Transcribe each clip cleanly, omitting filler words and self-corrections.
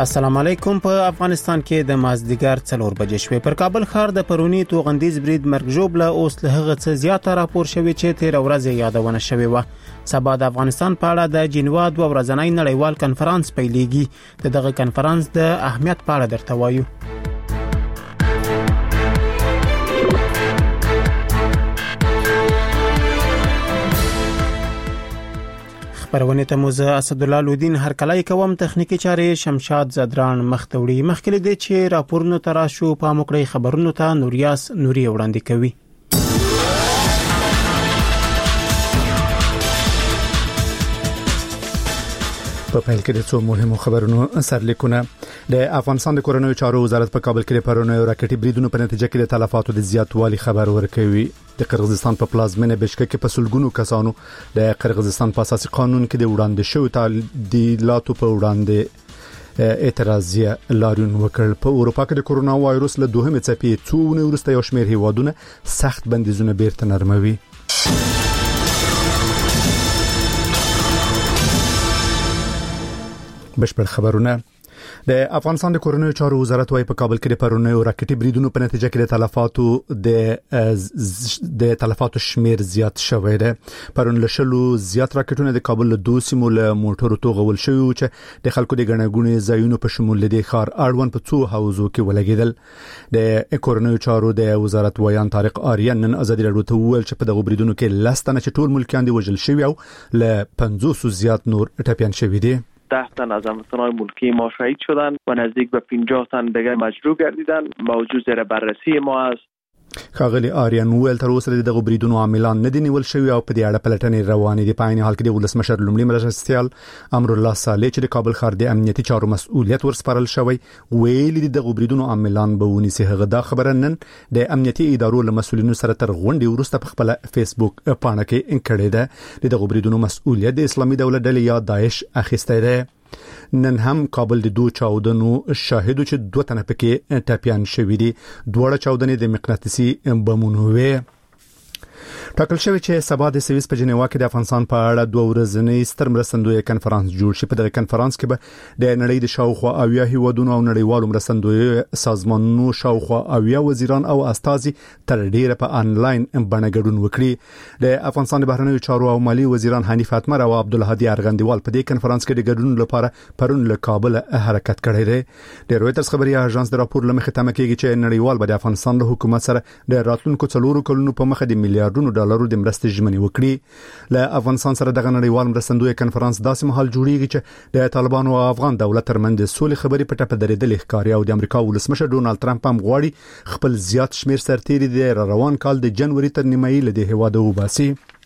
السلام علیکم. په افغانستان کې د مازدیګر 4 بجې شوې پر کابل ښار د پرونی توغندیز برید مرګ ژوبله اوس له هغه څه زیاته راپور شوی چې 13 ورځې یادونه شوی و. سبا د افغانستان په اړه د جنیوا 2 ورځنی نړیوال کنفرانس پیلېږي. دغه کنفرانس د اهمیت په اړه درته وایو. پرونه ته موزه اسدالله لودین هر کله کوم تخنیکی چارې شمشاد زدران مختوړي مخکې دي چې راپورونه تراشو په موکړی خبرونو ته نوریاس نوري وړاندې کوي. په پیل کې د څو مهمو خبرونو سرلیکونه. د افغانستان د کورنیو چارو وزارت په کابل کې پرونه راکټي بریدونو په نتیجه کې د تلفاتو د زیاتوالي خبر ورکوي. د قرغیزستان په پلازمینه بشکک کې په سلګونو کسانو د قرغیزستان په اساسي قانون کې د وړاندې شوی تعدیلاتو په وړاندې اعتراضیه لاریون وکړ. په اروپا کې د کورونا وایروس له دوهمې څپې څو ورسته یو شمېر هیوادونه سخت بندیزونه بیرته نرموي. بشپړ خبرونه. د افغانستان د کورنیو چارو وزارت وايي په کابل کې د پرونی راکټي بریدونو په نتیجه کې د تلفاتو شمیر زیات شوی دی. پرون له شلو زیات راکټونه د کابل له 2 سیمو له موټرو توغول شوی چې د خلکو د غنغونې ځایونو په شمول د ښار اړوند په څو حوزو کې ولګیدل. د کورنیو چارو د وزارت ویان طارق آریان نن ازادي راډیو ته وویل چې په دغه بریدونو کې لستنه چې ټول ملکیان دي وژل شوی او له 500 زیات نور ټپیان شوی دي. 10 تن از هموطنان ملکی ما شهید شدند و نزدیک به 50 تن دیگر مجروح گردیدند. موضوع زیر بررسی ما است. خاغلی آریان ویل تر اوسه دغه بریدونو عاملان نه دي نیول شوی او په دې اړه پلټنې روانې دي. په عین حال کې د ولسمشر لومړي مرستیال امر الله صالح چې د کابل ښار د امنیتي چارو مسؤلیت ورسپارل شوی ویل دغه بریدونو عاملان به ونیسي. هغه دا خبره نن د امنیتي ادارو له مسؤلینو سره تر غونډې وروسته په خپل فیسبوک پاڼه کې کړې ده. دغه بریدونو مسؤلیت د اسلامي دولت ډلې یا داعش اخیسته ده. نن هم کابل د 2 چاودنو شاهدو چې 2 تنه پکې ټپیان شوی دي. دوړه چاودنې د مقناطیسي بمونو وې. ټاکل شوی چې سبا د سویس په جنیوا کې د افغانستان په اړه 2 ورځنی ستر مرستندوی کنفرانس جوړ شي. په دغه کنفرانس کې به د نړۍ د شاوخوا 80 هیوادونو او نړیوالو مرستندوی سازمانونو شاوخوا 80 وزیران او استازي تر ډیره په انلاین بڼه ګډون وکړي. د افغانستان د بهرنیو چارو او مالی وزیران حنیف اتمر او عبدالهادي ارغندیوال په دې کنفرانس کې د ګډون لپاره پرون له کابل حرکت کړی دی. د رويټرز خبري اژانس د راپور لمخې تمه کوي چې نړیوال به د افغانستان له حکومت سره د راتلونکو 4 کلونو په مخ د میلیارډونو ډالرو د مرستې ژمنې وکړي. له افغانستان سره دغه نړیوال مرستندوی کنفرانس داسې مهال جوړیږي چې د طالبانو او افغان دولت ترمنځ د سولې خبرې په ټپه درېدلې ښکاري او د امریکا ولسمشر ډونالد ټرمپ هم غواړي خپل زیات شمیر سرتیري د روان کال د جنوري تر نیمایي له هیواده وباسي.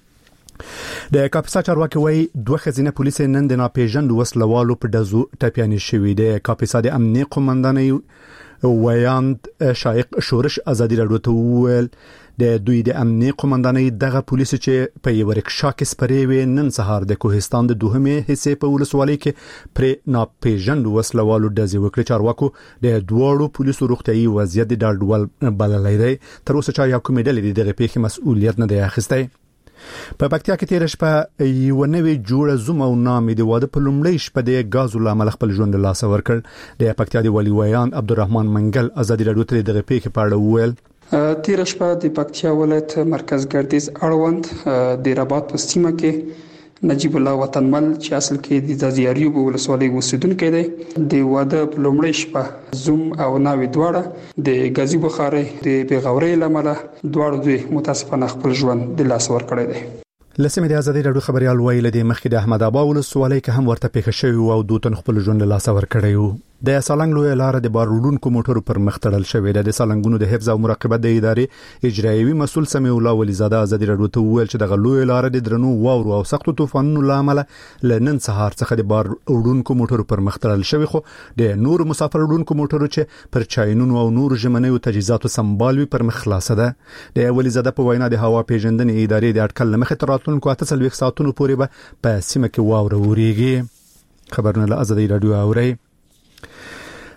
د کاپیسا چارواکي وایي 2 خزینه پولیس نن د ناپېژند وسلوالو په دزو ټپیانې شوې ده. کاپیسا د امنیت قومندانۍ ویاند شایق شورش ازادي راډیو ته وویل د دوی د امنیت قومندانۍ دغه پولیس چې په یو رکشا کې سپرې وې نن سهار د کوهستان د دوهمې حصے په ولسوالۍ کې پر ناپېژند وسلوالو دزي وکړي. چارواکو د دوړو پولیسو روغتيایي وضعیت د ډاډول بللای دی. تر اوسه چا یو کومې ډلې دغه پیښې مسؤلیت نه دی اخیستی. په پکتیا کې تیر شپه یو نوې جوړه زوم او نامې د واده په لومړۍ شپه د غاز العمل خپل ژوند لاس ورکړ. د پکتیا د ولی ویان عبدالرحمن منګل ازادي راډیو ته دغه پیښې په اړه وویل. تیر شپه د پکتیا ولایت مرکز ګردیز اړوند د رباط په سیمه کې نجیب الله وطنمل چې اصل کې د ځاځیاریوب ولسوالۍ اوسیدونکی دی د واده په لومړۍ شپه زوم او ناوې دواړه د غازی بخاري د بغاوري لامل دواړو دوی متاسفانه خپل ژوند د لاس ورکړی دی. لسمه د ازادي راډیو خبريال ویل د مخکې د احمد آباد ولسوالۍ کې هم ورته پیښه شوی او دوه تن خپل ژوند لاس ورکړی و. د سالنګ لوی لار د بارولونکو موټرو پر مخ تړل شوې ده. د سالنګونو د حفظ او مراقبت د ادارې اجرایوي مسول سمي الله ولیزاده ازادي راډیو ته وویل چې د لوی لار د درنو واورو او سختو طوفانونو لامل لنن سهار څخه د بارولونکو موټرو پر مخ تړل شوی خو د نور مسافر وړونکو موټرو چې پر چاینونو او نور ژمنیو تجهیزاتو سمبالوي پر مخ خلاصه ده. د ولیزاده په وینا د هوا پیژندنې ادارې د اټکل لمخه تراتلونکو 48 ساعتونو پورې به په سیمه کې واوره وریږي. خبرونه له ازادي راډیو اوري.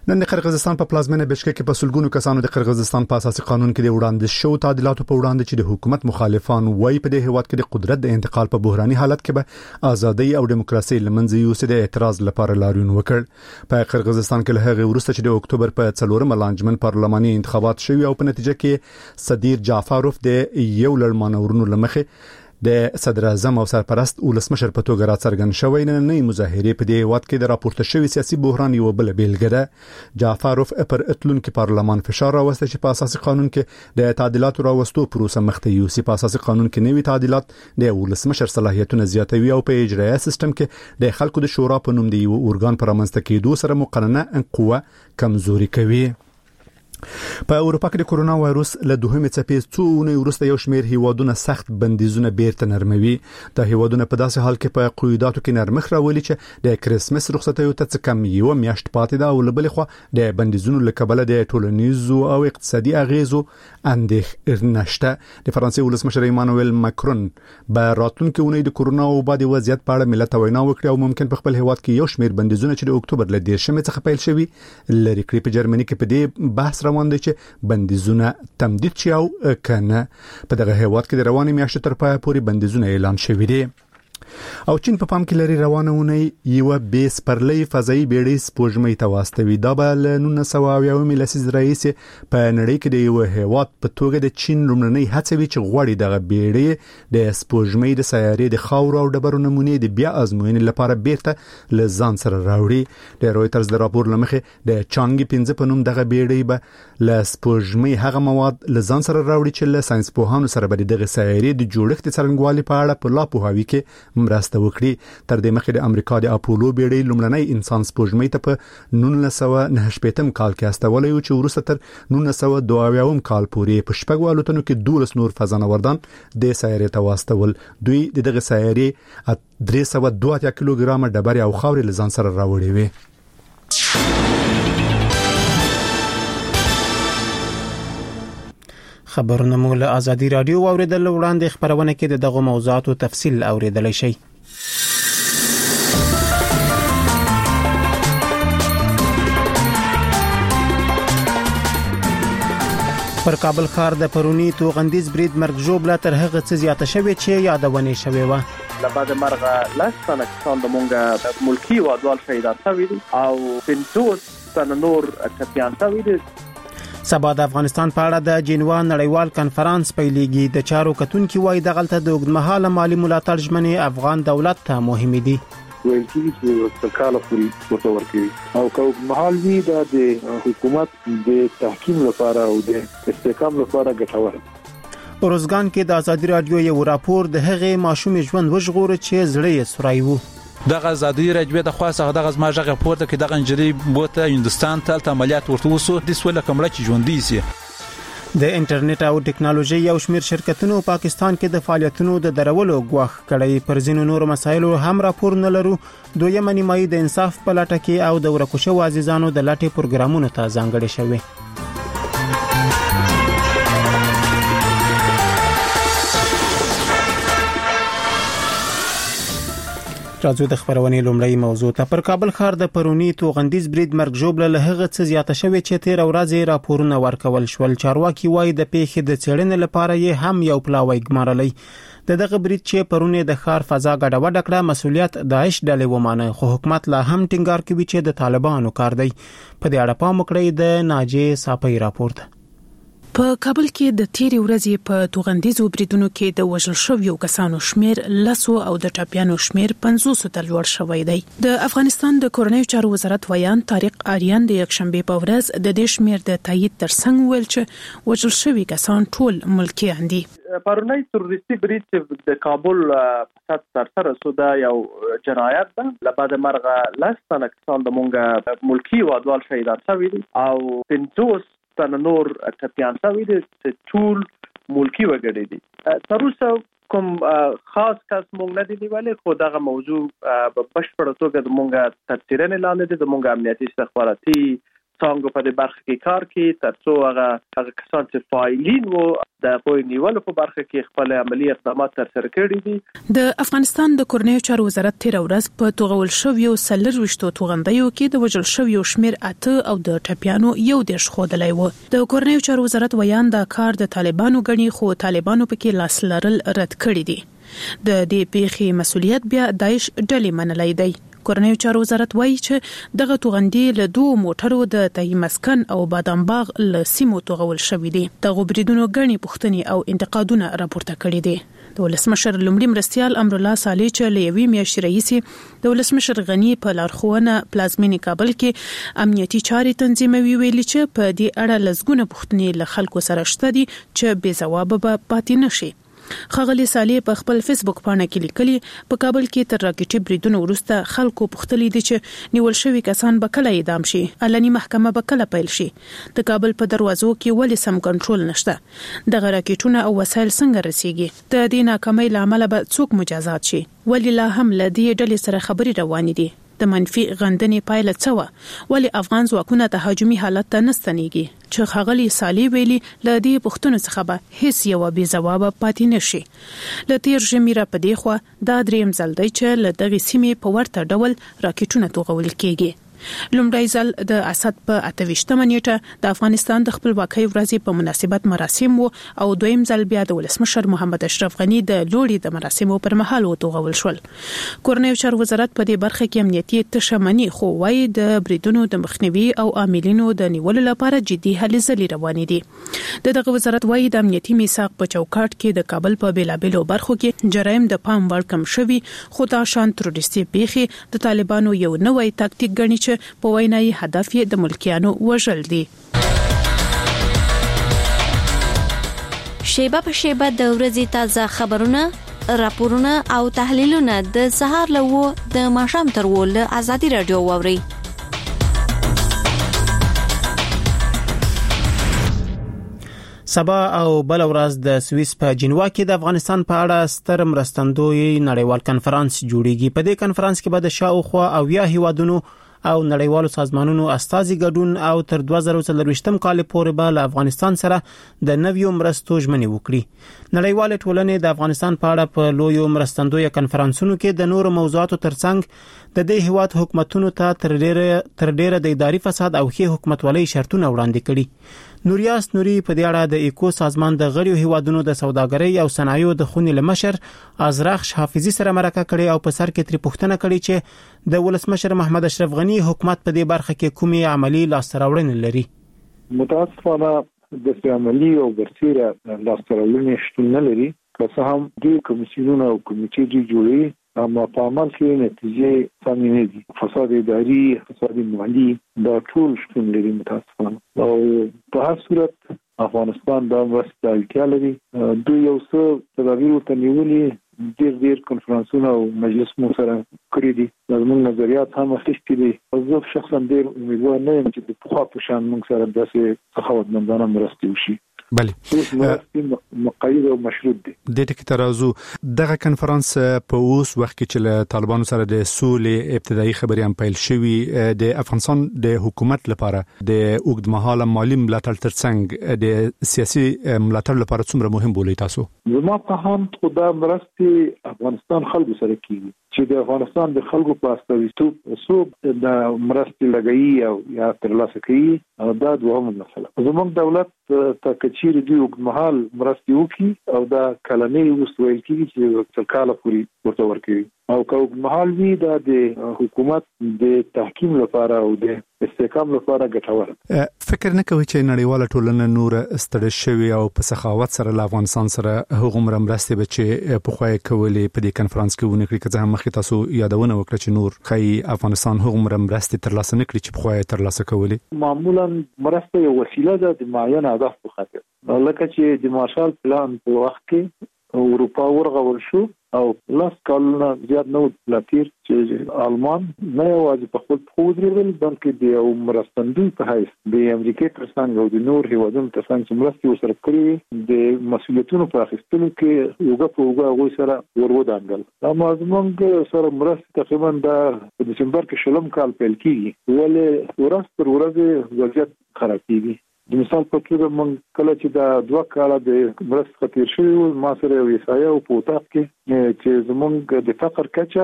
نن د قرغیزستان په پلازمینه بشکک کې په سلګونو کسانو د قرغیزستان په اساسي قانون کې د وړاندې شو تعدیلاتو په وړاندې چې د حکومت مخالفان وایي په دې هیواد کې د قدرت د انتقال په بحراني حالت کې به ازادي او دیموکراسي لمنځه یوسي د اعتراض لپاره لاریون وکړ. په قرغیزستان کې له هغه وروسته چې د اکتوبر په 4 لانجمن پارلماني انتخابات شوي او په نتیجه کې صدیر جعفروف د یو لړ مانورونو لمخې د صدر اعظم او سرپرست ولسمشر په توګه راڅرګند شوی نننۍ مظاهرې په دې هیواد کې د راپورته شوی سیاسي بحران یو بل بیلګه ده. جعفروف پر اتلونکو پارلمان فشار راوسته چې په اساسي قانون کې د تعدیلاتو راوستو پروسه مخته یوسي. په اساسي قانون کې نوي تعدیلات د ولسمشر صلاحیتونه زیاتوي او په اجرایي سیستم کې د خلکو د شورا په نوم د یو ارګان پر منځته کېدو سره مقننه قوه کمزوري کوي. په اروپا کې د کرونا وایروس له دوهمې څپې څو اونۍ وروسته یو شمېر هیوادونه سخت بندیزونه بیرته نرموي. د هیوادونو په داسې حال کې په قیوداتو کې نرمښت راولي چې د کریسمس رخصتیو ته څه کم یو میاشت پاتې ده او له بلې خوا د بندیزونو له کبله د ټولنیزو او اقتصادي اغیزو اندېښنه نشته. د فرانسې ولسمشر ایمانوئل ماکرون په راتلونکي اونۍ د کرونا وبا د وضعیت په اړه ملت ته وینا وکړه او ممکن په خپل هیواد کې یو شمېر بندیزونه چې د اکتوبر له 10 څخه پیل شوي لري کړي. په جرمني کې په دې بحث روان دی چې بندیزونه تمدید شي او کنه. په دغه هیواد کې د رواني میاشتې تر پایه پورې بندیزونه اعلان شوي دي. او چین په پام کې لري روانه اونۍ یو بیس پرلې فضایي بیړۍ سپوږمۍ ته واستوي. دا به له 1990 لسیزې راهیسې په نړۍ کې د یو هیواد په توګه د چین لومړنۍ هڅه وي چې غواړي دغه بیړۍ د سپوږمۍ د سیارې د خاورو او ډبرو نمونې د بیا ازموینې لپاره بیرته له ځان سره راوړي. د رويټرز د راپور لمخې د چانګي 15 په نوم دغه بیړۍ به له سپوږمۍ هغه مواد له ځان سره راوړي چې له ساينس پوهانو سره به دغه سیارې د جوړښت څرنګوالي په اړه په لا پوهاوي کې مرسته وکړي. تر دې مخکې د امریکا د اپولو بیړۍ لومړنی انسان سپوږمۍ ته په 1989 کال کې استولی و چې وروسته تر 1922 کال پورې په شپږو الوتنو کې 12 نور فضانوردان د سیارې ته واستول. دوی دغه سیارې 302 کیلوګرام ډبرې او خاورې له ځان سره راوړې وې. خبرونه مو له ازادي رادیو اوریدل وړاندې خبرونه کې دغه موضوعاتو تفصیل اوریدلای شئ. پر کابل ښار د پرونی توغندیز برید مرګ ژوبله تر هغه څه زیاته شوې چې یادونه شوې و. لبعد مرغه لسنه کسان د مونږه ملکی وادوال شهیدان شوي دي او 50 تن نور ټپیان شوي دي. سبا د افغانستان په اړه د جنوا نړیوال کنفرانس پیلېږي. د چارو کتونکو وایي دغلته د اوږدمهاله مالی ملاتړ ژمنې افغان دولت ته مهمه دي. ویل کېږي چې سرکال پوری متور کړي او کوم محل وی د حکومت د تحکیم لپاره او د استحکام لپاره ګټور. روزګان کې د ازادي رادیو یو راپور د هغه ماشوم ژوند وژغور چې زړه یې سورای وو. دغه ازادي رادیو د خاصه دغه زماجه پورته کې دغه انجری بوته هندستان ته عملیات ورته وسو د سوله کمړه چې ژوندۍ سي. د انټرنیټ او ټکنالوژي یو شمېر شرکتونو پاکستان کې د فعالیتونو د درولو غواخ کړي. پر ځینو نور مسایلو هم راپور نه لرو. دویمه نیمایي د انصاف په لټه کې او د ورکوشو عزیزانو د لټې پروګرامونو ته ځانګړي شوي. راځو د خبرونې لومړی موضوع ته. پر کابل ښار د پرونی توغندیز برید مرګ ژوبله له هغه څه زیاته شوې چې 13 ورځې راپورونه ورکول شول. چارواکي وایي د پیښې د څېړنې لپاره یې هم یو پلاوی ګمارلی. دغه برید چې پرونی د ښار فضا ګډوډ کړه مسؤلیت داعش ډلې ومانه، خو حکومت لا هم ټینګار کوي چې د طالبانو کار دی. په دې اړه پام وکړئ د ناجی صافی راپورټ. په کابل کې د تیرې ورځې په توغندیزو بریدونو کې د وژل شویو کسانو شمیر لسو او د ټاپیانو شمیر 500 ته لوړ شوی دی. د افغانستان د کورنیو چارو وزارت ویان طارق آریان د یکشنبه په ورځ د دې شمیر د تایید ترڅنګ ویل چې وژل شوی کسان ټول ملکیان دي. پرونی تروریستي برید د کابل په سر سودا یو جنایت ده. لبعد مرغه لسنه کسان د مونږه ملکی وادوال شهیدان شوي دي او 50 تن نور ټپیان شوي دي چې ټول ملکی وګړي دي. تر اوسه کوم خاص کس مونږ نه دی نیولې، خو دغه موضوع په بشپړه توګه د مونږه تفسیرونه لاندې دي. د مونږه امنیتي استخباراتي څنګه په دې برخه کې کار کوي ترڅو هغه کسان چې فاعلین وو د غوي نیولو په برخه کې خپل عملی اقدامات ترسره کړي دي. د افغانستان د کورنیو چارو وزارت تیر ورځ په توغول شویو سلروشتو توغندیو کې د وژل شویو شمیر 8 او د ټپیانو یو د شخودلای و. د کورنیو چارو وزارت ویان دا کار د طالبانو غني خو طالبانو پکې لاس لرل رد کړی دي. د دې پیښې مسولیت بیا داعش ډلې منلای دی. کورنیو چارو وزارت وایي چې دغه توغندي له 2 موټرو د تهی مسکن او بادام باغ له سیمو توغول شوې دي. د غوبریدونو غني پښتني او انتقادونه راپورته کړي دي. د ولسمشر لومړي مرستيال امرالله صالح چې لوي میاشتې رئیس د ولسمشر غني په لارښوونه پلازمینی کابل کې امنیتي چارې تنظیموي ویلي چې په دې اړه لزګونه پښتني له خلکو سره شته دي چې بې ځواب به پاتې نشي. خغلی صالح په خپل فیسبوک باندې کې لیکلي په کابل کې تر راکټي بریدونو وروسته خلکو پوښتلي دي چې نیول شوی کسان به کله اعدام شي، علني محکمه به کله پیل شي، د کابل په دروازو کې ولې سم کنټرول نشته، د راکټونو او وسایل څنګه رسیږي، د دې ناکامۍ لامل به څوک مجازات شي، ولې لا هم لدی ډلې سره خبري روانې دي، د منفي غندنې پایله څه و، ولې افغان ځواکونه تهاجمي حالت ته نستنیږي چې خغلی صالح ویلي لدی پښتون څخه به هیڅ یو بې ځواب پاتې نشي. ل تیر جمیره په دی خو دا دریم ځل دی چې ل دغه سیمې په ورته ډول راکټونه توغول کیږي. لومړی ځل د اسد په 28مه نیټه د افغانستان د خپلواکۍ ورځې په مناسبت مراسم وو او دویم ځل بیا د ولسمشر محمد اشرف غنی د لوړي د مراسمو پر مهال وتوغول شول. کورنیو چارو وزارت په دې برخه کې امنیتي تشمنی خو وايي د بریدونو د مخنیوي او عاملینو د نیولو لپاره جدي هلې ځلې روانې دي. دغه وزارت وايي د امنیتي میثاق په چوکاټ کې د کابل په بیلابیلو برخو کې جرایم د پام وړ کم شوي، خو دا شان تروریستي پیښې د طالبانو یو نوې تاکتیک ګڼي په وینای هدف یې د ملکیانو وژل دي. شیبه په شیبه د ورځې تازه خبرونه، راپورونه او تحلیلونه د سهار له د ماښام تر ول ازادي رادیو ووري. سبا او بل ورځ د سویس په جنوا کې د افغانستان په اړه ستر مرستندوی نړیوال کنفرانس جوړیږي. په دې کنفرانس کې به د شاوخوا او یا هیوادونو او نړیوالو سازمانونو استازي ګډون او تر 2024 کال پورې به له افغانستان سره د نویو مرستو ژمنې وکړي. نړیوال ټولنې د افغانستان په اړه په لویو مرستندوی کنفرانسونو کې د نورو موضوعاتو ترڅنګ د دې هیواد حکومتونو ته تر ډیره د اداري فساد او ښه حکومتولۍ شرطونه وړاندې کړي. نوریاس نوري په دې اړه د ایکو سازمان د غړیو هیوادونو د سوداګرۍ او صنایعو د خونې لمشر ازراخ حافظي سره مرکه کړي او په سر کې تری پوښتنه کړي چې د ولسمشر محمد اشرف غنی حکومت په دې برخه کې کومي عملی لاستراوړنې لري. متاسفانه د عملی او برسیره لاستراوړنې شتون نه لري، که څه هم د کمیسیونونو او کمیټې جوړي اما په عمل کې نتیجې سمې نه دي. فساد اداري، فساد مالي دا ټول شتون لري متاسفانه. او په هر صورت افغانستان دا مرسته اړتیا لري. دوی یو څه تدابیر ته نیولي، ډیر کنفرانسونه او مجلسونه سره کړی دي. زموږ نظریات هم اخیستي دي. زه شخصا ډیر امیدوار نه یم چې د پخوا په شان موږ سره داسې سخاوتمندانه مرستې وشي. بله مقايد او مشروط دي. د ټکی ترازو دغه کنفرانس په اوس وخت کې چې له طالبانو سره د سولې ابتدایي خبرې هم پیل شوې، د افغانستان د حکومت لپاره د اوږدمهاله مالی ملاتړ ترڅنګ د سیاسي ملاتړ لپاره څومره مهم بولي تاسو؟ زما په هم خدا مرستې افغانستان خلکو سره کیږي چې د افغانستان د خلکو په استازیتوب څوک د مرستې لګي او یا ترلاسه کوي، دا دوه مسله. زموږ دولت ته کچیر دی وګمحال مرستې وکي او دا کلمې وستوي چې څل کاله پورې ورته ورکوي او کوم محل وی د حکومت د تحکیم لپاره او د استحکام لپاره ګټور. فکر نه کوي چې نړیواله ټولنه نور ستړي شوی او په سخاوت سره له افغانستان سره هغه مرستې به چې په خوای کولې په دې کنفرانس کې ونه کړی، که هم مخکې تاسو یادونه وکړه چې نور خی افغانستان هغه مرستې ترلاسه نه کړی چې په خوای ترلاسه کولې. معمولا مرسته یو وسیله ده د معین هدف په خاطر، لکه چې د مارشال پلان په وخت کې اروپا ورغول شو او لاس کالونه زیات نو لاتیر چې آلمان نه یوازې په خپل خودريول بلکې د یو مرستندوی په حیث د امریکا ترڅنګ او د نور هیوادونو ترڅنګ چې مرستې وسره کړې د مسؤلیتونو په اخیستلو کې یوګه په یوګه غوي سره ورودانګل دا موږ سره مرستې تقریبا د دسمبر کې شلم کال پیل کیږي ولې ورځ پر ورځ وضعیت خرابېږي د مثال په توګه موږ کله چې دا 2 کاله د مرستې خطر شوی ما سره یو ایسایا او پوتاق کې چې زمونږ د فقر کچه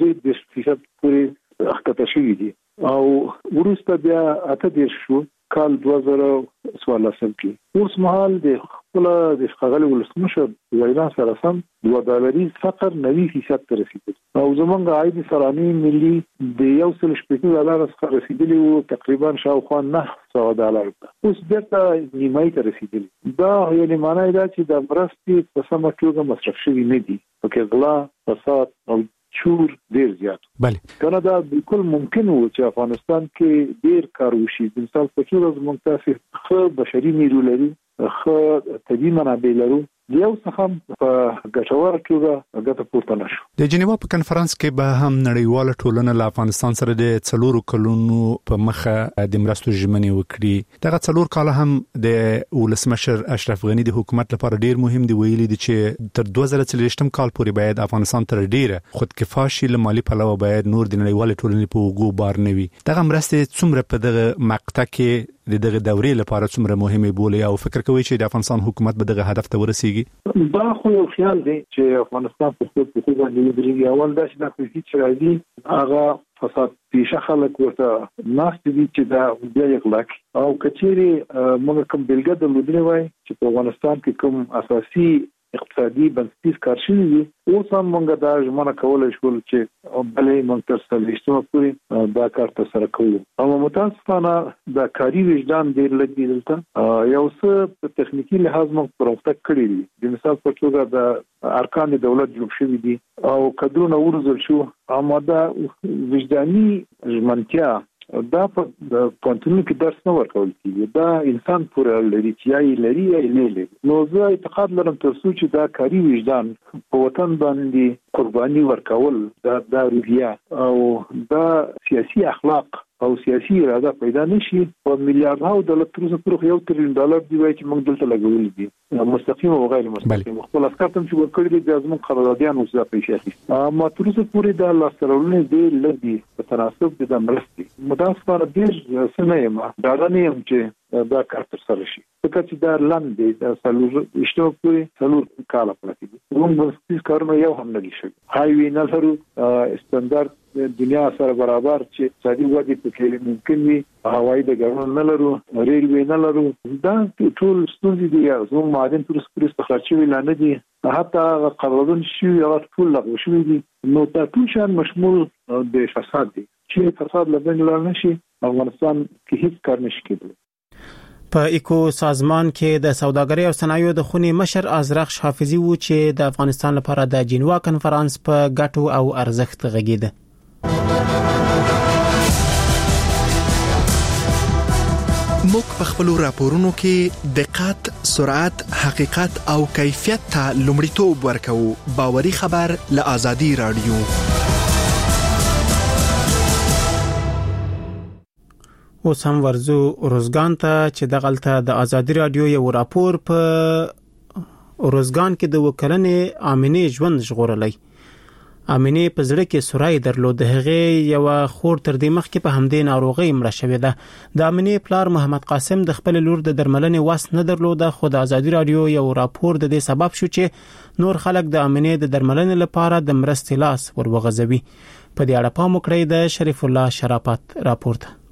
3% پورې اخته شوی دي او ورسته بیا اته د شو کال 2014 کې اوس مهال د خپل د خغل ولسمشر وینا سره سم $2 فقر 90% ته رسیدلی او زمونږ عاید سراني ملي د $1.8 څخه رسیدلی او تقریبا شاوخوا $900 اوس بیرته نیمای ته رسیدلی دا یعنی معنی دا چې د مرستې په سمه توګه مصرف شوی نه دي پکې غلا فساد او چور ډیر زیات بله کنه دا بالکل ممکن و چې افغانستان کې ډیر کار وشي د مثال په توګه موږ تاسو خو بشري نیرو لري خو طبي منابع لرو یو څه په ګټور توګه ګټه پورته نشو د جنیوا په کنفرانس کې به هم نړیواله ټولنه له افغانستان سره د 4 کلونو په مخه د مرستو ژمنې وکړي دغه 4 کال هم د ولسمشر اشرف غنی د حکومت لپاره ډیر مهم دی ویلي دي چې تر 2030 کال پورې باید افغانستان تر ډیره خودکفا شي له مالی پلوه باید نور د نړیواله ټولنې په وګو بار نه وي دغه مرستې څومره په دغه مقطع کې دغه دورې لپاره څومره مهمه بولي او فکر کوي چې د افغانستان حکومت به دغه هدف ته ورسیږي دا خو یو خیال دی چې افغانستان په خپل حقوق باندې ودرېږي اول دا چې د کوڅې چې راځي هغه فساد پیښه خلک ورته ناست دي چې دا بیا اخلاق او کچېری موږ کوم بلګه د مدیریت وای چې په افغانستان کې کوم اساسي اقتصادي بنسټیز کار شوی دي اوس هم موږ دا ژمنه کولای شو چې بلې موږ تر څلوېښتمه پورې دا کار ترسره کوو او متاسفانه دا کاري وجدان ډېر لږ دی دلته یو څه په تخنیکی لحاظ موږ پرمختګ کړی دی د مثال په توګه د ارکان دولت جوړ شوی دي او کډونه ورزل شو اماده وجداني ژمنتیا دا په پونتونو کې درس نه ورکول کیږي دا انسان پورې لري چې یې لري یې نه لري نو زه اعتقاد لرم تر څو چې دا کاري وجدان په وطن باندې قرباني ورکول دا روحیه او دا سیاسي اخلاق او سیاسي اراده پیدا نشي په میلیارډونو ډالر تر اوسه پورې $1 تریلیون دی وایي چې موږ دلته لګولې دي مستقیم او غیر مستقیم خپل اسکار تم چې ورکړي دي د ازمن قراردادیان اوس دا پیښه اخیسته ما تر اوسه پورې دا لاسرولونه دي لدی په تناسب د مرستې متاسفانه ډیر سنه ما دا نه يم چې دا کار تر سره شي ځکه چې دا لاندې د سلور اشتو پورې سلور کاله پاتې دي موږ د کارونو یو هم نه دي شي هاي وی نه لرو استاندارد دنیا سره برابر چې اقتصادي ودې پکې ممکن وي هوایي ډګرونه نه لرو ریلوي نه لرو دا ټول ستونزې دي زموږ معدن تر اوسه استخراج شوی لا نه دي حتی قراردادونه شوي او ټول لغوه شوي دي نو دا ټول شان مشمول د فساد دي چې فساد لبن لا نشي افغانستان کې هیڅ کار نشي کېدلی په ایکو سازمان کې د سوداګرۍ او صنایعو د خونې مشر ازرخ حافظي وو چې د افغانستان لپاره د جنیوا کنفرانس په ګټو او ارزښت غږیده موږ په خپل راپورونو کې دقت، سرعت، حقیقت او کیفیت ته لومړیتوب ورکوو. باوري خبر له آزادي رادیو. اوس هم ورزو روزګان ته چې دغلته د آزادي رادیو یو راپور په روزګان کې د وکلنې امینې ژوند ژغورلای. امینې په زړه کې سورای درلود هغه یو خور تر دې مخ کې په همدې ناروغي مړه شوې ده. د امینې پلار محمد قاسم د خپل لور د درملنې واس نه درلود خو د آزادي رادیو یو راپور د دې سبب شو چې نور خلک د امینې د درملنې لپاره د مرستې لاس ورغځوي. په دې اړه پام وکړئ د شریف الله شرافت راپور ته.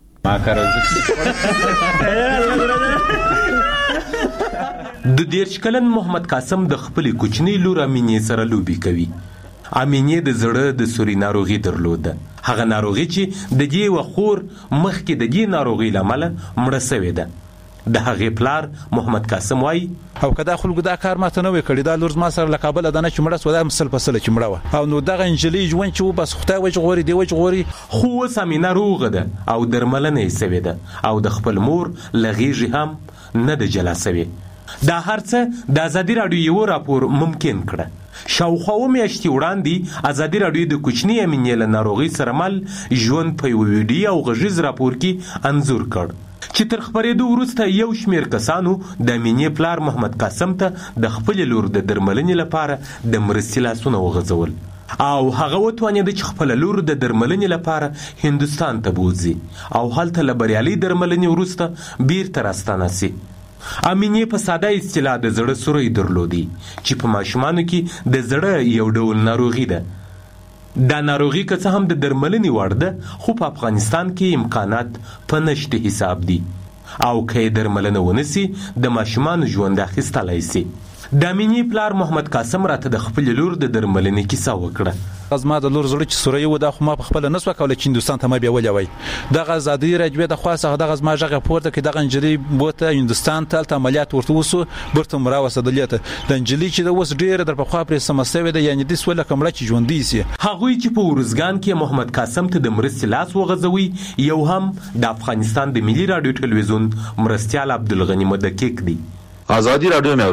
د 13 کلن محمد قاسم د خپل کوچنی لور امینې سره لوبي کوي. امینې د زړه د سوري ناروغي درلوده. هغه ناروغي چې د دې وخور مخکې د دې ناروغي لامل مړه شوې ده. د هغه پلار محمد قاسم وای او کدا خلکو دا کار ماته نه وکړي دا لور ما سره لقابل دانه چې مړه سودا مسل پسله چې مړه او نو دغه انجلي ژوند چې بس خدای وجه غوري دی وجه غوري خو سمینه روغه ده او درملنه یې سوي ده او د خپل مور لغیږي هم نه د جلا سوي دا هرڅه د ازادي راډیو یو راپور ممکن کړه. شاوخوا میاشتې وړاندې ازادي راډیو د کوچني امینې له ناروغۍ سره مل ژوند په یو ویډیو او غږیز راپور کې انځور کړ چې تر خپرېدو وروسته یو شمېر کسانو د امینې پلار محمد قاسم ته د خپلې لور د درملنې لپاره د مرستې لاسونه وغځول او هغه وتوانېده چې خپله لور د درملنې لپاره هندوستان ته بوځي او هلته له بریالۍ درملنې وروسته بیرته راستانه سي. امینې په ساده اصطلاح د زړه سوری درلودي چې په ماشومانو کې د زړه یو ډول ناروغي ده. دا ناروغي که څه هم د درملنې وړ ده خو په افغانستان کې امکانات په نشته حساب دي او که یې درملنه ونسي د ماشومانو ژوند اخیستلی سي. د امینې پلار محمد قاسم راته د خپل لور د درملنې کیسه وکړه. زما د لور زړه چې سوری و دا خو ما په خپل نسو کوله چې هندوستان ته ما بیولې وای دغه ازادي راډیو د خاصه دغه ما ژغه پورته کې دغه انجلي بوته هندوستان ته عملیات ورته وسو برته مرا وسدلیته د انجلي چې د وس ډیره در په خوا پر سمسوي ده یعنی د سوله کمړه چې ژوندې سي. هغوی چې په ورزګان کې محمد قاسم ته د مرستې لاس وغځوي یو هم د افغانستان د ملي راډیو ټلویزیون مرستیال عبدالغنی مدقق دی. ازادي راډیو مې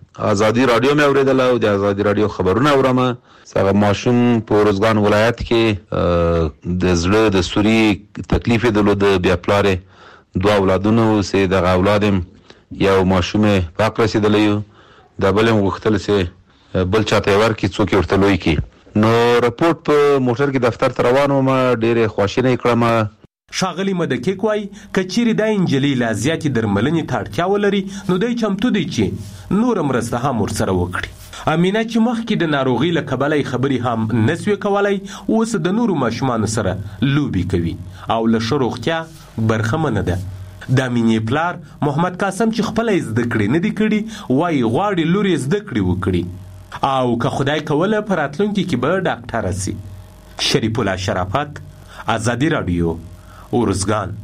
اوریدله او د ازادي راډیو خبرونه اورم. څنګه ماشوم په ورزګان ولایت کې د زړه د سوري تکلیف درلود بیا پلارې دوه اولادونه سي د اولادم یو ماشوم پاک رسیدلی د بلم غختل سي بل چاته ورکی څوک ورته لوي کی نو رپورت په موټر کې دفتر ته روانو ما ډېر خوشاله کړم. ښاغلی مدقق وای کچېرې دا انجلۍ لا زیاتې درملنې ته اړتیا ولري نو دی چمتو دی چې نوره مرسته هم ورسره وکړي. امینه چې مخکې د ناروغۍ له کبله خبرې هم نسوې کولی اوس د نورو ماشومانو سره لوبې کوي او له ښه روغتیا برخمنه ده. د امینې پلار محمد قاسم چې خپله یې زده کړې نه دي کړي وایي غواړي لور یې زده کړې وکړي او که خدای کوله په راتلونکي کې به ډاکټره سي. شریف الله شرافت، ازادي راډیو، ورزګان.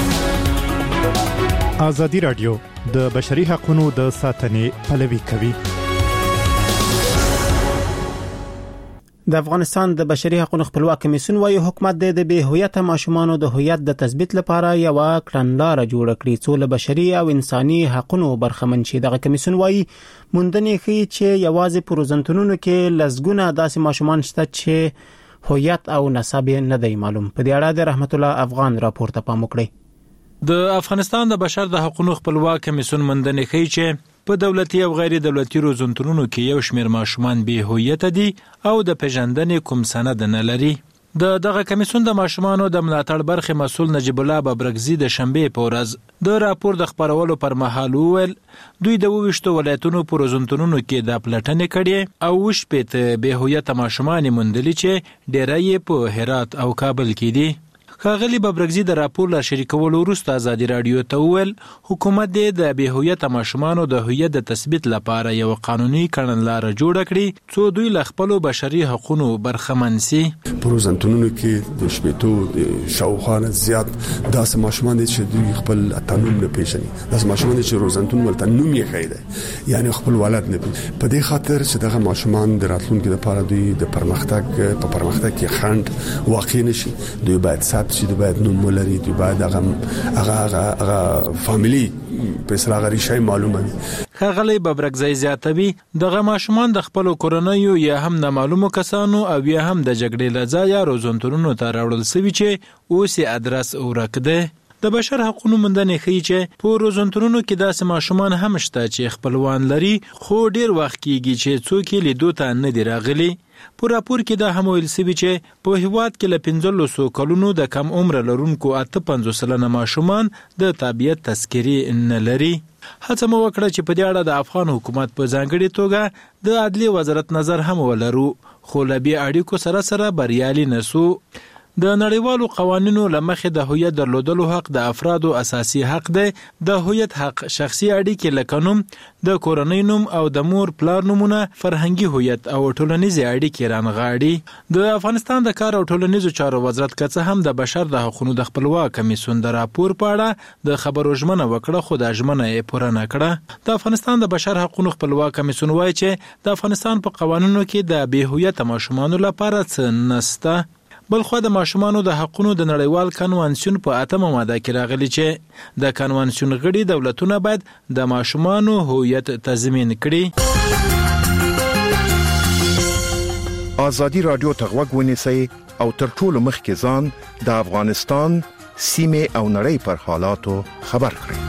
ازادي راډیو د بشري حقوقو د ساتنې پلوي کوي. د افغانستان د بشري حقوقو خپلواک کمیسیون وايي حکومت د بې هویته ماشومانو د هویت د تثبیت لپاره یو کړنلاره جوړ کړي څو له بشري او انساني حقوقو برخمن شي. دغه کمیسیون وايي موندنې ښيي چې یوازې په روزنتونونو کې لزګونه داسې ماشومان شته چې هویت او نسب نه دی معلوم. په دې اړه د رحمت الله افغان راپور ته پام وکړي. د افغانستان د بشر د حقوقو خپلواک کمیسیون موندنې ښيي چې په دولتي او غیر دولتي روزنتونونو کې یو شمېر ماشومان بې هویت دي او د پیژندنې کوم سند نه لري. دغه کمیسیون د ماشومانو د ملاتړ برخې مسؤل نجیب الله ببرګزي د شنبې په ورځ د راپور د خپرولو پر مهال وویل دوی د 22 ولایتونو په روزنتونونو کې د پلټنې کړې او وشپېته بې هویته ماشومان موندلي چې ډېری یې په هرات او کابل کې دي. ښاغلي ببرګزي د راپور لا شریکولو وروسته ازادي راډیو ته وویل حکومت د بې هویته ماشومانو د هویت د تثبیت لپاره یو قانوني کړنلاره جوړه کړي څو دوی له خپلو بشري حقوقو برخمن سي. په روزنتونونو کې د شپېتو شاوخوا زیات داسې ماشومان دي چې دوی خپل اتنوم نه پیژني. داسې ماشومان دي چې روزنتون ولته نوم یې ښیي دی یعنی خپل ولادت نه پیژني. په دې خاطر چې دغه ماشومان د راتلونکي لپاره دوی د پرمختګ کې خنډ واقع نشي. دوی باید ثبت چې دوی باید نوم ولري، دوی باید هغه فامیلی په سره ریشه معلومه وي. ښاغلی ببرګزی زیاتوي دغه ماشومان د خپلو کورنیو یا هم نامعلومو کسانو او یا هم د جګړې له ځایه روزنتونونو ته راوړل سوي چې اوس یې ادرس ورک دی. د بشر حقوقو موندنې ښیي چې په روزنتونونو کې داسې ماشومان هم شته چې خپلوان لري خو ډیر وخت کېږي چې څوک یې لیدو ته نه دي راغلي. په راپور کې دا هم ویل سوي چې په هیواد کې له 15 کلونو د کم عمر لرونکو 58 سلنه ماشومان د تابعیت تذکرې نه لري. هڅه مو وکړه چې په دې اړه د افغان حکومت په ځانګړي توګه د عدلي وزارت نظر هم ولرو خو له بې اړیکو سره بریالي نسو. د نړیوالو قوانینو له مخې د هویت درلودلو حق د افرادو اساسي حق دی. د هویت حق شخصي اړیکې لکه نوم، د کورنۍ نوم او د مور پلار نومونه، فرهنګي هویت او ټولنیزې اړیکې رانغاړي. د افغانستان د کار او ټولنیزو چارو وزارت که څه هم د بشر د حقوقو د خپلواک کمیسیون د راپور په اړه د خبرو ژمنه وکړه خو د ژمنه یې پوره نه کړه. د افغانستان د بشر حقوقو خپلواک کمیسیون وایي چې د افغانستان په قوانینو کې د بې هویته ماشومانو لپاره څه نشته. بل خو د ماشومانو د حقوقو د نړیوال کنوانسیون په 8مه ماده کې راغلي چې د کنوانسیون غړي دولتونه باید د ماشومانو هویت تضمین کړي. آزادی رادیو ته غوږ ونیسئ او تر ټولو مخکې ځان د افغانستان سیمه او نړۍ پر حالاتو خبر کړئ.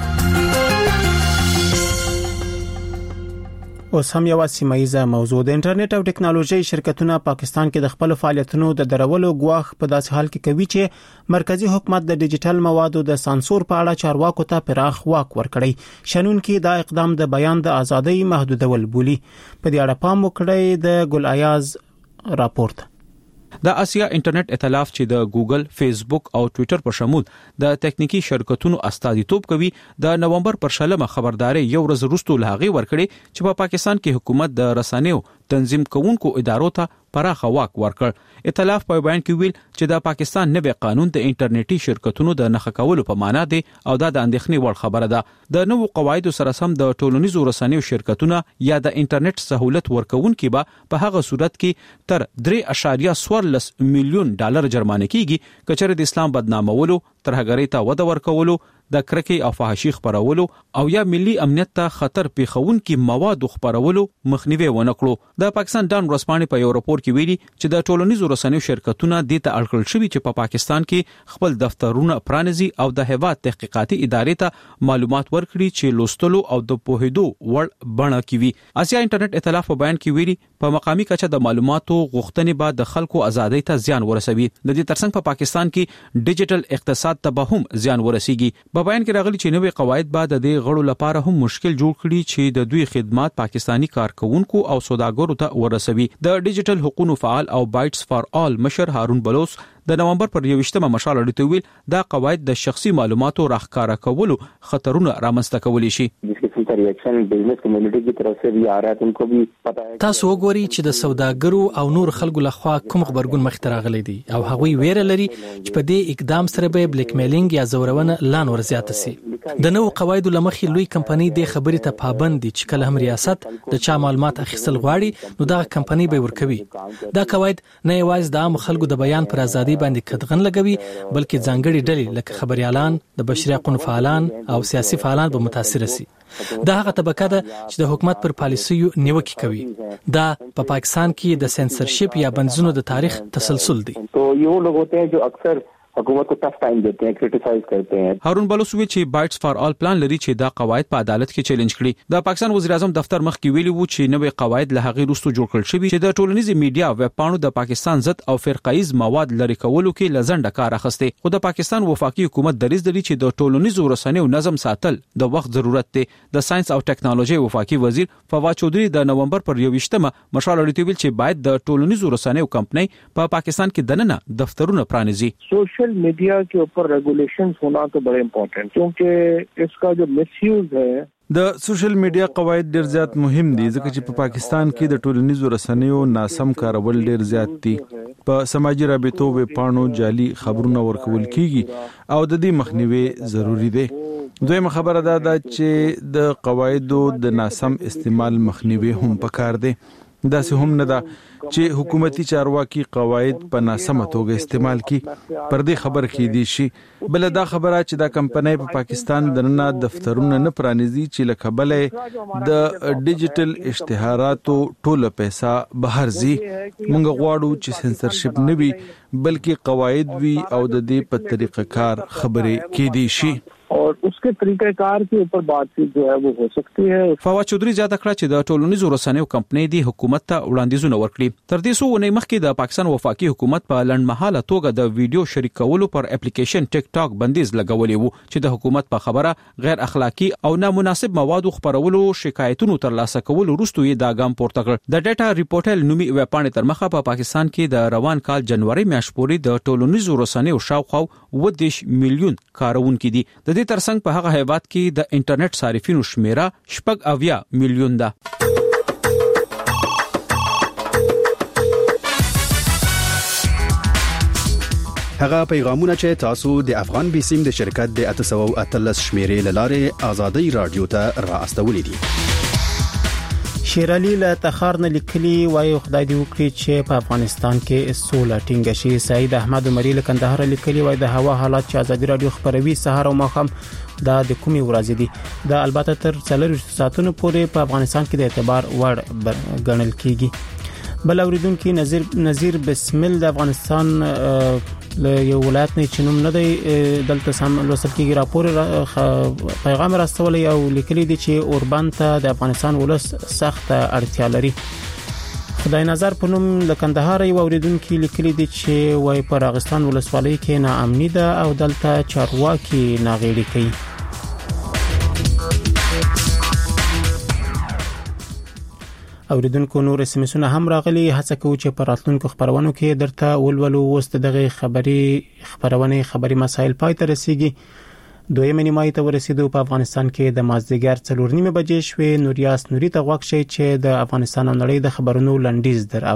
اوس هم یو سیمایي موضوع د انټرنیټ او ټکنالوژي شرکتونه پاکستان کې د خپل فعالیتونو د درولو غواخ په داسې حال کې کوي چې مرکزی حکومت د ډیجیټل موادو د سانسور په اړه چارواکو ته پراخ واک ورکړي. شنن کې دا اقدام د بیان د ازادۍ محدودول بولی. په دې اړه پام وکړئ د ګل ایاز راپورټ. د اسیا انټرنیټ ائتلاف چې د ګوګل، فیسبوک او ټوئیټر په شمول د تکنیکی شرکتونو استازیتوب کوي د نومبر پر 20 خبرداري یو ورځ وروسته لهغه ورکړي چې په پاکستان کې حکومت د رسنیو تنظیم کوونکو ادارو ته پراخه واک ورکړ. ائتلاف په بیان کې ویل چې د پاکستان نوی قانون د انټرنیټي شرکتونو د نښه کولو په معنا دی او دا د اندېښنې وړ خبره ده. د نوو قواعدو سره سم د ټولنیزو رسنیو شرکتونه یا د انټرنیټ سہولت ورکوونکي به په هغه صورت کې تر 3.14 میلیون ډالر جرمانه کیږي کچره د اسلام بدنامولو، ترهګرۍ ته وده ورکولو، د کرکې او فحاشي خبرولو او یا ملي امنیت ته خطر پیښونکي مواد خبرولو مخنیوي ونکړو. د پاکستان ډان ورسپانې په یو راپور کې ویلي چې د ټولنیزو رسنیو شرکتونه د ته اړکل شوي چې په پاکستان کې خپل دفترونه پرانیزي او د هیواد تحقیقاتي ادارې ته معلومات ورکړي چې لوستلو او د پوهېدو وړ بڼه کوي. اسیا انټرنیټ ائتلاف په بیان کې ویلي په مقامي کچه د معلوماتو غوښتنې بعد د خلکو ازادۍ ته زیان ورسوي. د دې ترڅنګ په پاکستان کې ډیجیټل اقتصاد ته به هم زیان ورسیږي. په بیان کې راغلي چې نوې قواعد بعد د غړو لپاره هم مشکل جوړ کړي چې د دوی خدمات پاکستانی کارکونکو او سوداګرو ته ورسوي. د ډیجیټل حقوقو فعال او بایټس فار آل مشر هارون بلوس د نومبر پر 21 مشال اړیته ویل دا قواعد د شخصي معلوماتو راښکاره کولو خطرونه رامنځته کولی شي. تاسو وګورئ چې د سوداګرو او نور خلکو لخوا کوم خبرګون مخ ته راغلي دي او هغوی ویره لري چې په دې اقدام سره به بلیک میلینګ یا زورونه لان ورزیات شي. د نو قواعدو لمخې لوی کمپنۍ د خبرې ته پابند دي چې کله هم ریاست د چا معلومات اخیستل غواړي نو دا کمپنۍ به ورکوي. دا قواعد نه یوازې د عام خلکو د بیان پر ازادي باندې کدغن لګوي بلکې ځانګړي ډلې لکه خبريالان، د بشري حقوقو فعالان او سیاسي فعالان به متاثر شي. دا هغه طبقه ده چې د حکومت پر پالیسیو نیوکه کوي. دا په پاکستان کې د سنسرشپ یا بندیزونو د تاریخ تسلسل دی. تو یو لوگ ہوتے ہیں جو اکثر حکومت کو ټف ټایم دیتے ہیں، کرټیسایز کرتے ہیں. هارون بلوس وی چې بایټس فار آل پلان لري چې دا قواعد په عدالت کې چیلنج کړي. د پاکستان وزیر اعظم دفتر مخ کې ویلي وو چې نوې قواعد له هغه وروسته جوړ کړل شوی چې د ټولنیزي میډیا ویب پاڼو د پاکستان ضد او فرقایز مواد لري کولو کې لزنده کار اخسته. خو د پاکستان وفاقي حکومت دریځ لري چې د ټولنیزو رسنیو نظم ساتل د وخت ضرورت دی. د ساينس او ټکنالوژي وفاقي وزیر فواد چودري د نومبر پر 21 مشال اړیته ویل چې باید د ټولنیزو رسنیو کمپنۍ په پاکستان کې دننه دفترونه پرانیزي. سوشل میڈیا کے اوپر ریگولیشنز ہونا تو بڑے امپورٹنٹ کیونکہ اس کا جو مس یوز ہے د سوشل میډیا قواعد ډیر زیات مهم دي ځکه چې په پاکستان کې د ټولنیزو رسنیو ناسم کارول ډیر زیات دي. په سماجی رابطو ویب پاڼو جعلي خبرونه ورکول کیږي او د دې مخنیوي ضروری دی. دویمه خبره ده چې د قواعدو د ناسم استعمال مخنیوي هم پکار دی. داسې هم نه ده چې حکومتي چارواکي قواعد په ناسمه توګه استعمال کی پر دې خبر کې دي شي. بل دا خبره چې دا کمپنۍ په پاکستان دننه دفترونه نه پرانیزي چې لکبلې د ډیجیټل اشتهاراتو ټوله پیسې بهر ځي. موږ غواړو چې سنسرشپ نه وي بلکې قواعد وي او د دې په طریقه کار خبرې کې دي شي اور اس کے طریقہ کار کے اوپر بات چیت جو ہے وہ ہو سکتی ہے. فواد چودري زیاته کړه چې د ټولنیزو رسنیو کمپنۍ دی حکومت ته وړاندیزونه ورکړي. تر دې څو ونې مخکې د پاکستان وفاقي حکومت په لنډمحاله توګه د ویډیو شریک کولو پر اپلیکیشن ټیک ټاک بندیز لګولې وو چې د حکومت په خبره غیر اخلاقی او نامناسب موادو خبرولو شکایتونو ترلاسه کولو وروسته یې دا ګام پورته کړ. د ډیټا ریپورټل نومي ویب پاڼې تر مخه په پاکستان کې د روان کال جنوري میاشت پورې د ټولنیزو رسنیو شاوخوا 10 میلیون کارونکي دي. د دې ترڅنګ په هغه هیواد کې د انټرنیټ صارفینو شمیره 8 میلیون ده. هغه پیغامونه چې تاسو د افغان بیسیم د شرکت د 813 شمیرې لاره آزادۍ رادیو ته را استولې دي. شیرعلی له تخار نه لیکلي وایي خدای دې وکړي چې په افغانستان کې سوله ټینګه شي. سعید احمد عمری له کندهار لیکلي وایي د هوا حالات چې ازادي رادیو خبروي سهار او ماښام دا د کومي ورځې دي دا البته تر 4 ساعتونو پورې په افغانستان کې د اعتبار وړ ګڼل کیږي. بل اوریدونکو نذیر بسمل د افغانستان له یو ولایت نه چنوم نه دی دلته سم لوستل کیږي راپور پیغام راستولې او لیکلي دي چې اوربان ته د افغانستان ولس سخت اړتیا لري. خدای نظر په نوم د کندهار یو اوریدونکو لیکلي دي چې وای پر افغانستان ولسوالۍ کې ناامني ده او دلته چارواکي ناغېړي کوي. اوریدونکو نور اسمسونه هم راغلي هڅه کوي چې پر راتلونکو خبرونو کې درته ولولو وست دغه خبري مسایل پای ته رسیږي. دویمه نیمایي ته ورسېدو په افغانستان کې د مازدیګر 4:30 بجې شوې. نوریاس نوري ته غوښتي چې د افغانستان او نړۍ د خبرونو لنډیز در